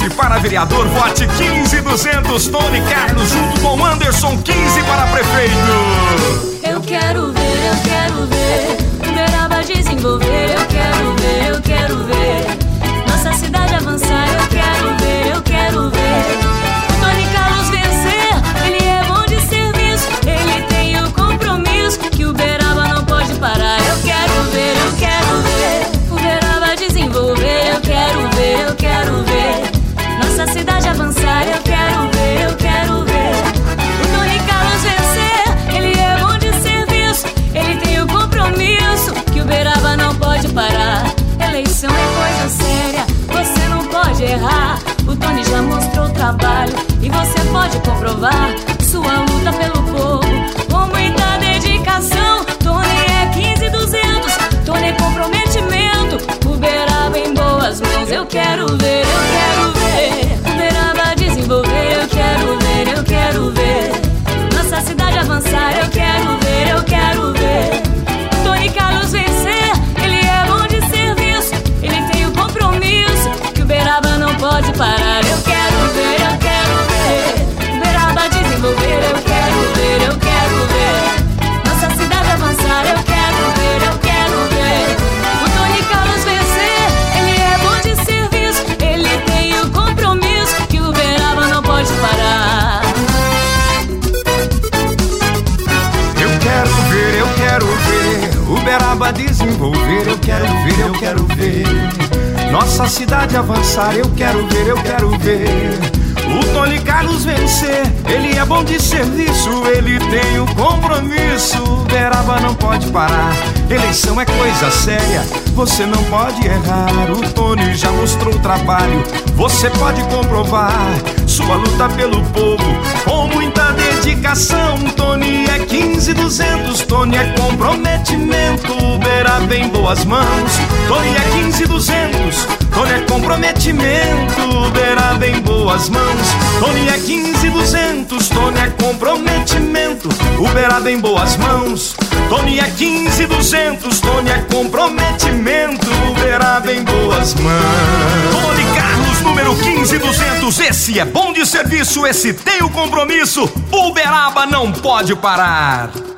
15 para vereador, vote 15200. Tony Carlos junto com Anderson, 15 para prefeito. Eu quero ver Uberaba desenvolver. Eu quero ver nossa cidade avançar. Eu quero ver o Tony Carlos vencer. Ele é bom de serviço, ele tem o compromisso que Uberaba não pode parar. Eu quero ver Uberaba desenvolver. Eu quero ver nossa cidade avançar. Eu quero ver o Tony Carlos vencer. Ele é bom de serviço, ele tem o compromisso que Uberaba não pode parar. Eleição é coisa séria, você não pode errar. O Tony já mostrou trabalho e você pode comprovar sua luta pelo povo com muita dedicação. Tony é 15200, Tony é comprometimento. Uberaba em boas mãos. Eu quero ver Uberaba desenvolver. Eu quero ver nossa cidade avançar. Eu quero ver Tony Carlos vencer. Ele é bom de serviço, ele tem o compromisso que Uberaba não pode parar. Eu quero ver Uberaba desenvolver. Eu quero ver nossa cidade avançar. Eu quero ver o Tony Carlos vencer. Ele é bom de serviço, ele tem o compromisso que Uberaba não pode parar. Eu quero ver Uberaba desenvolver. Eu quero ver nossa cidade avançar. Eu quero ver o Tony Carlos vencer. Ele é bom de serviço, ele tem o compromisso. Uberaba não pode parar. Eleição é coisa séria, você não pode errar. O Tony já mostrou trabalho, você pode comprovar sua luta pelo povo com muita dedicação. Tony é 15200, Tony é comprometimento. Uberaba em boas mãos. Tony é 15200, Tony é comprometimento. Uberaba em boas mãos. Tony é 15200, Tony é comprometimento. Uberaba em boas mãos. Tony é 15200, Tony é comprometimento. Uberaba em boas mãos. Tony Carlos, número 15200. Esse é bom de serviço, esse tem o compromisso. Uberaba não pode parar.